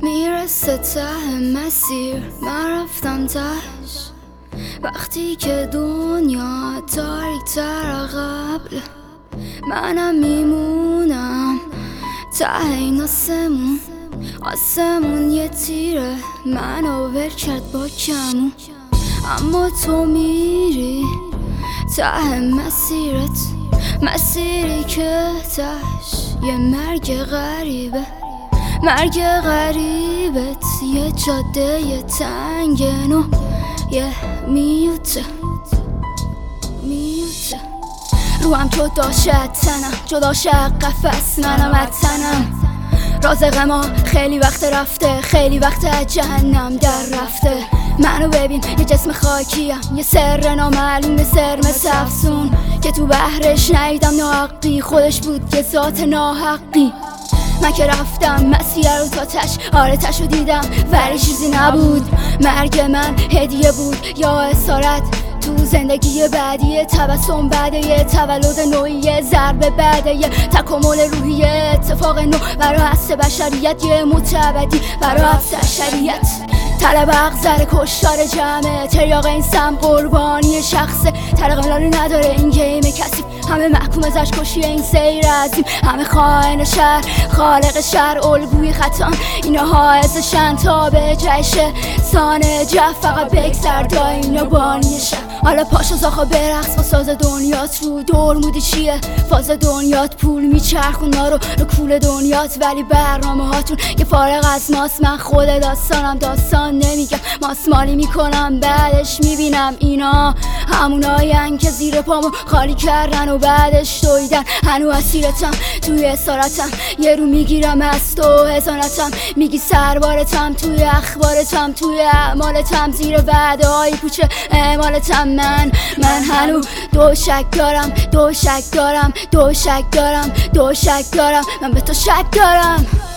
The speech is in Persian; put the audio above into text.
میرسه ته مسیر من رفتم تهش، وقتی که دنیا تاریک تر قبل منم میمونم ته این آسمون یه تیره منو ول کرد با کمون، اما تو میری ته مسیرت، مسیری که تهش یه مرگ غریبت، یه جاده یه تنگن و یه میوته رو هم جدا شد تنم، جدا شد قفص منم اتنم، رازق ما خیلی وقت رفته، خیلی وقت از جهنم در رفته. منو ببین یه جسم خاکیم، یه سر نامعلوم سر مثل افسون که تو بحرش ندیدم ناحقی، خودش بود یه ذات ناحقی. من که رفتم مسیر رو تا تش، آره تشو دیدم ولی چیزی نبود، مرگ من هدیه بود یا اسارت تو زندگی بعدی، تبسم بعد یه تولد نوعی، یه ضربه بعد یه تکامل روحی، یه اتفاق نو برای حس بشریت، یه متعبدی برای حفظ شریعت. طلب اغزر کشتار جمعه، تریاق این سم قربانی شخصه، طرق ملالی نداره این گیم کسی، همه محکوم ازش کشی این سیر عظیم، همه خائن شهر خالق شهر الگوی خطان، اینا حائزشن تا به جیشه سانه جف، فقط بگذر داینا بانی شهر. حالا پاشو زاخا برقص با ساز دنیات، رو دور مودی چیه فاز دنیات، پول میچرخونا رو کول دنیات، ولی برنامه هاتون که فارغ از ماست. من خود داستانم، داستان نمیگم، ماسمالی میکنم بعدش میبینم اینا هموناین که زیر پامو خالی کردن و بعدش دویدن. هنو اسیرتم توی اسارتم، یه رو میگیرم از تو هزانتم، میگی سربارتم توی اخبارتم، توی اعمالتم زیر وعده های پوچه اعمالتم. من هنو دو شک دارم، من به تو شک دارم.